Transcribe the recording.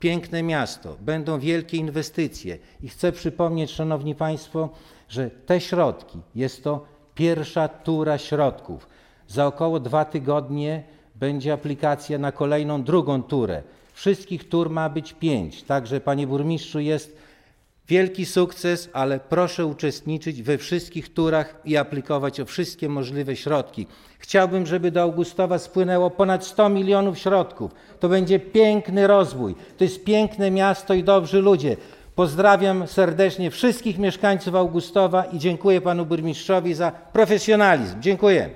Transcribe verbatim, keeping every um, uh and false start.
piękne miasto, będą wielkie inwestycje i chcę przypomnieć, szanowni państwo, że te środki, jest to pierwsza tura środków. Za około dwa tygodnie będzie aplikacja na kolejną, drugą turę. Wszystkich tur ma być pięć, także panie burmistrzu, jest wielki sukces, ale proszę uczestniczyć we wszystkich turach i aplikować o wszystkie możliwe środki. Chciałbym, żeby do Augustowa spłynęło ponad sto milionów środków. To będzie piękny rozwój. To jest piękne miasto i dobrzy ludzie. Pozdrawiam serdecznie wszystkich mieszkańców Augustowa i dziękuję panu burmistrzowi za profesjonalizm. Dziękuję.